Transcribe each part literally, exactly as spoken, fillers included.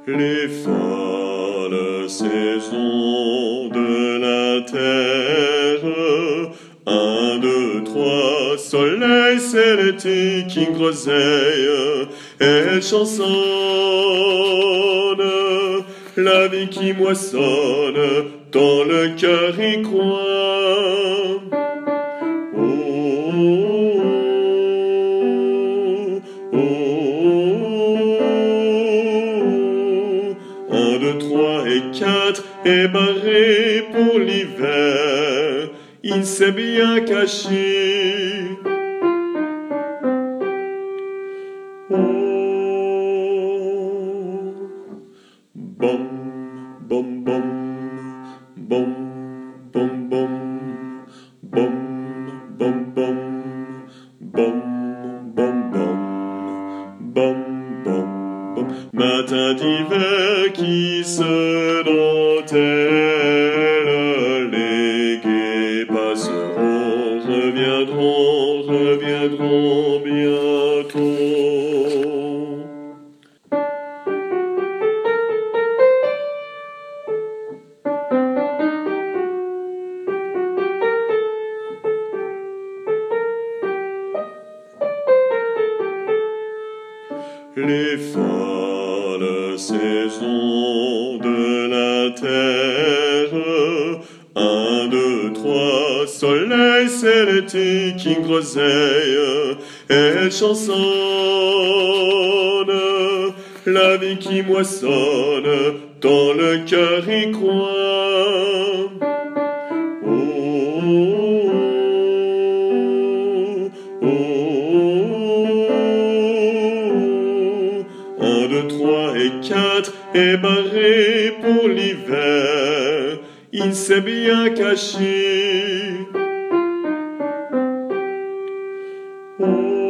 Les folles saisons de la terre. Un, deux, trois, soleil, c'est l'été qui groseille. Elle chansonne, la vie qui moissonne, dans le cœur y croit. Oh, oh, oh, un, deux, trois et quatre est barré pour l'hiver. Il s'est bien caché. Oh, bom, bom, bom, bom, bom, bom, bom, bom, bom, bom, bom, bom, bom, bom, bom. Matin d'hiver qui se dentelle, les guets passeront, reviendront, reviendront bientôt. Les folles saisons de la terre. Un, deux, trois, soleil, c'est l'été qui groseille. Elle chansonne, la vie qui moissonne, dans le cœur y croit. Oh, oh, oh, un, deux, trois et quatre est barré pour l'hiver. Il s'est bien caché. Oh,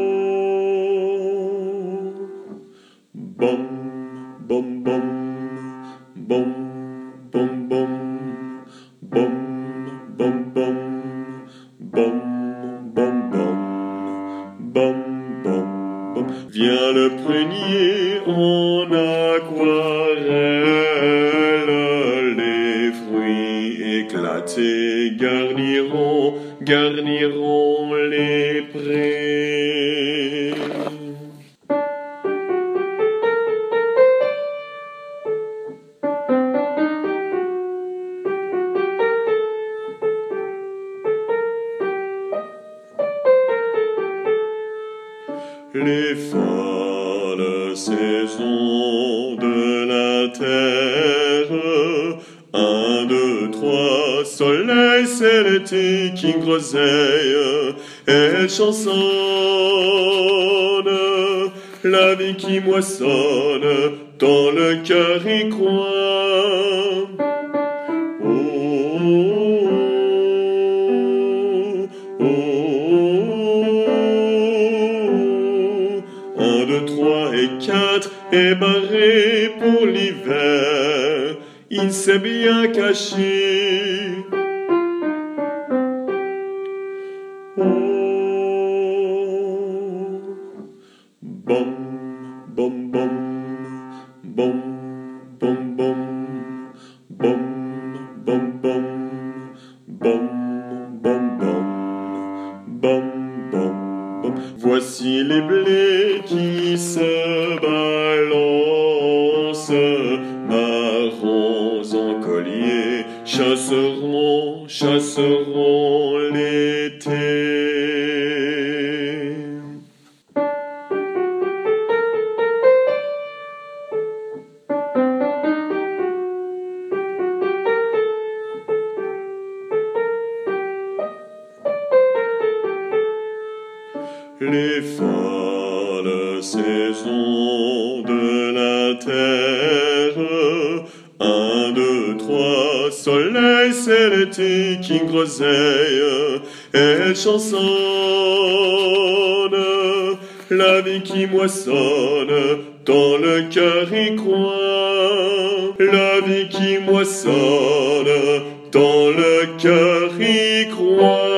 bom, bom, bom, bom, bom, bom, bom, bom, bom, bom, bom, bom, bom, bom, bom. Vient le prunier en aquarelle, les fruits éclatés garniront, garniront les prés. Les folles saisons de la terre. Un, deux, trois, soleil, c'est l'été qui groseille. Elle chansonne, la vie qui moissonne, dans le cœur y croit. Oh, oh, oh, un, deux, trois et quatre est barré pour l'hiver. Il s'est bien caché. Oh, bom, bom, bom, bom, bom, bom, bom, bom, bom, bom, bom, bom, bom, bom, bom. Voici les blés qui se balancent, marrons en collier, chasseront, chasseront l'été. Les folles saisons de la terre. Un, deux, trois, soleil, c'est l'été qui groseille. Elle chansonne, la vie qui moissonne, dans le cœur y croit. La vie qui moissonne, dans le cœur y croit.